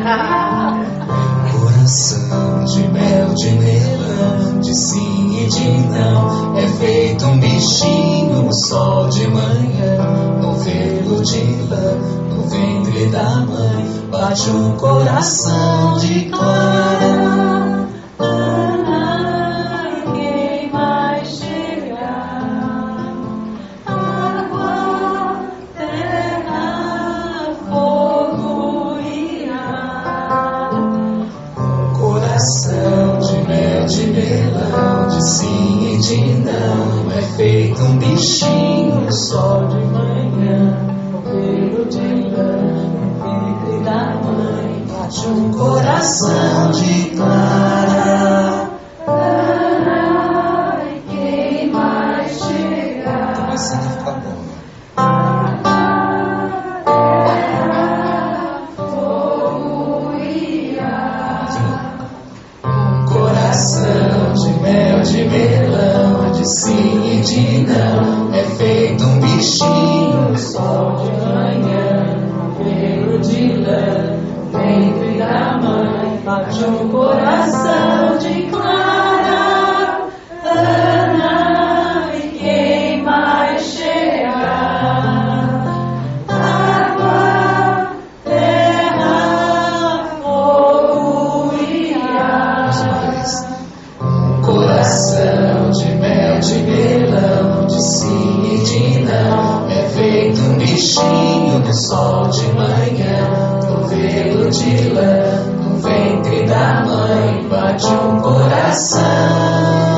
Coração de mel, de melão, de sim e de não. É feito um bichinho no sol de manhã. Novelo de lã, no ventre da mãe, bate um coração de clara. Ana, e quem vai chegar? Água, terra, fogo e ar. Coração de mel, de melão, de sim e de não. É feito um bichinho no sol de manhã. Novelo de lã, no ventre da mãe, Bate um coração de clara. Ana, e quem vai chegar? Começando a ficar bom. Fogo e ar. Coração de mel, de melão, de sim e de não. É feito um bichinho no sol de manhã. Novelo de lã, no ventre da mãe, bate um coração de clara. Ana, e quem vai chegar? Água, terra, fogo e Mais uma ar. vez. Coração de mel, de melão, de sim e de não. É feito um bichinho no sol de manhã. Novelo de lã, no ventre da mãe, bate um coração